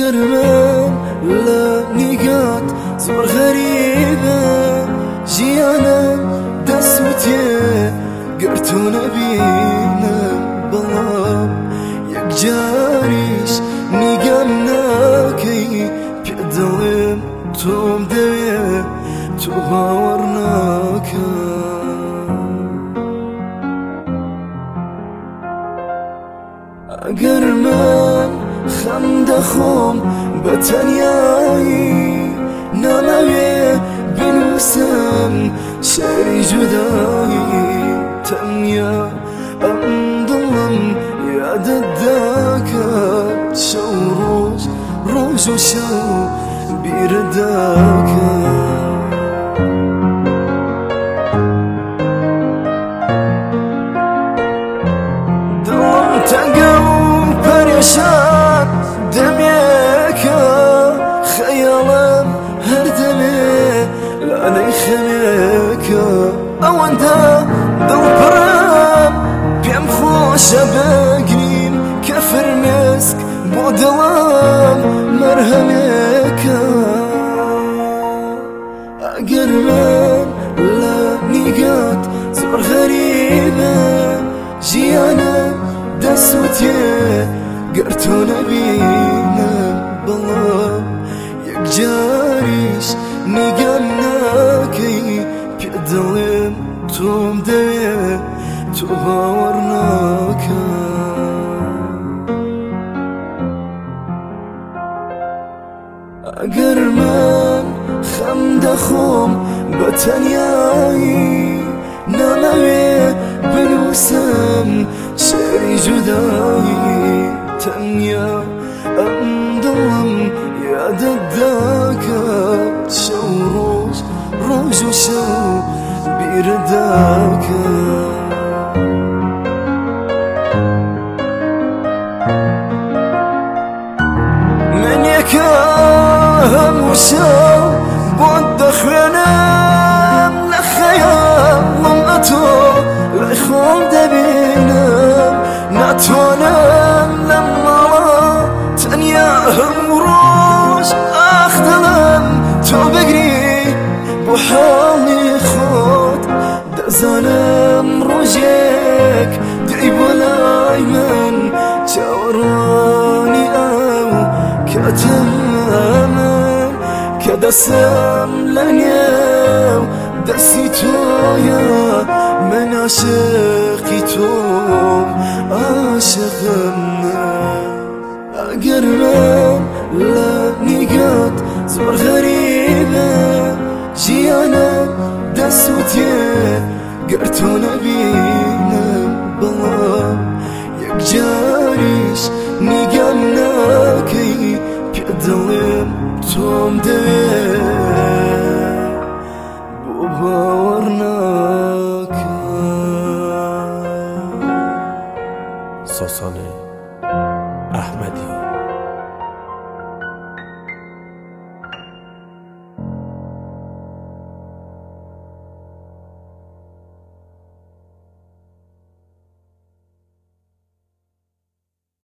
ئەگەر من لە نیگات زۆر غەریبە ژیانم دەسووتێ گەر تۆ نەبینم بەڵام یەکجاریش نیگەم ناکەی پێ دڵێم تۆم دەوێ تۆ باوەڕ ناکەم ئەگەر من خەم دەخۆم بە تەنیایی نامەوێ بنووسم شێری جودایی تەنیا ئەم دڵم یادت دەکات شەو ڕۆژ ڕۆژ و شەو بیرت دەکات دڵم تەنگە و پەرێشان دەمێکە خەیاڵم هەر دەمێ لانەی خەمێکە ئەوەندە دڵپڕم پێم خۆشە بگرین کە فرمێسک بۆ دڵم مەرهەمێکە ئەگەر من لە نیگات زۆر غەریبە ژیانم دەسووتێ گەر تۆ نەبینم بەڵام یەکجاریش نیگەم ناکەی پێ دڵێم تۆم دەوێ تۆ باوەڕ ناکەم ئەگەر من خەم دەخۆم بە تەنیایی نامەوێ بنووسم شێری جودایی تەنیا ئەم دڵم یادت دەکات شەو ڕۆژ ڕۆژ و شەو بیرت دەکات من یەکە هەموو شەو بۆت دەخوێنم لە خەیاڵم ئەتۆ لای خۆم دەبینم ناتوانم لەم ماڵە تەنیا هەموو ڕۆژ ئاخ دڵم تۆ بگری بۆ حاڵی خۆت دەزانم ڕۆژێک دەی بۆ لای من چاوەڕوانی ئەو کاتەمە من کە دەسم لە نێو دەستی تۆیە من عاشقی تۆم عاشقم ئەگەر من لە نیگات زۆر غەریبە ژیانم دەسووتێ گەر تۆ نەبینم بەڵام یەکجاریش نیگەم ناکەی پێ دڵێم تۆم دەوێ